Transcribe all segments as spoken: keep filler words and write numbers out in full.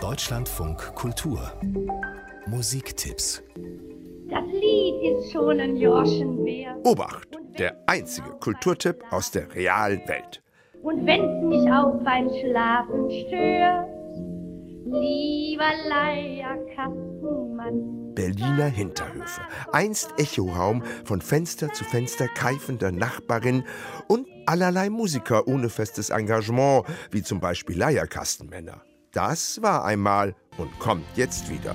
Deutschlandfunk Kultur Musiktipps. Das Lied ist schon ein Jorschen wert. Obacht, der einzige Kulturtipp aus der realen Welt. Und wenn's mich auch beim Schlafen stört, lieber Leierkastenmann. Berliner Hinterhöfe, einst Echoraum von Fenster zu Fenster keifender Nachbarin und allerlei Musiker ohne festes Engagement, wie zum Beispiel Leierkastenmänner. Das war einmal und kommt jetzt wieder.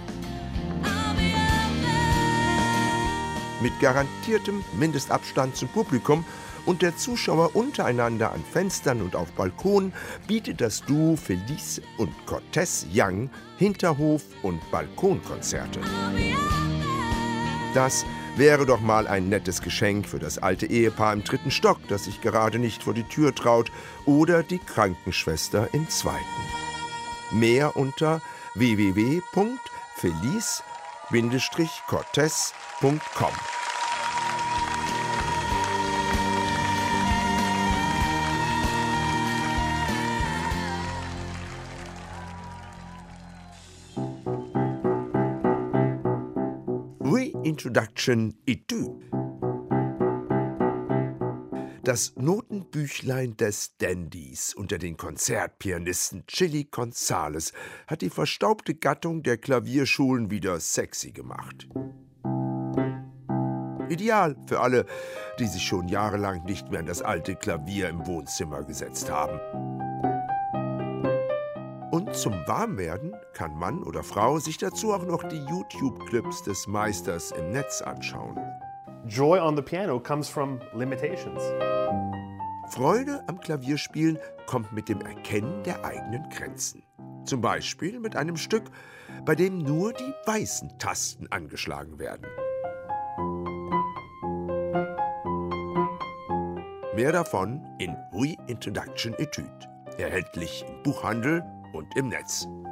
Mit garantiertem Mindestabstand zum Publikum und der Zuschauer untereinander an Fenstern und auf Balkonen bietet das Duo Felice und Cortez Young Hinterhof- und Balkonkonzerte. Das wäre doch mal ein nettes Geschenk für das alte Ehepaar im dritten Stock, das sich gerade nicht vor die Tür traut, oder die Krankenschwester im zweiten. Mehr unter w w w punkt felice Bindestrich cortez punkt com. Reintroduction Etüd. Das Notenbüchlein des Dandys unter den Konzertpianisten Chili Gonzales hat die verstaubte Gattung der Klavierschulen wieder sexy gemacht. Ideal für alle, die sich schon jahrelang nicht mehr an das alte Klavier im Wohnzimmer gesetzt haben. Und zum Warmwerden kann Mann oder Frau sich dazu auch noch die YouTube-Clips des Meisters im Netz anschauen. Joy on the piano comes from limitations. Freude am Klavierspielen kommt mit dem Erkennen der eigenen Grenzen. Zum Beispiel mit einem Stück, bei dem nur die weißen Tasten angeschlagen werden. Mehr davon in Reintroduction Etüd, erhältlich im Buchhandel und im Netz.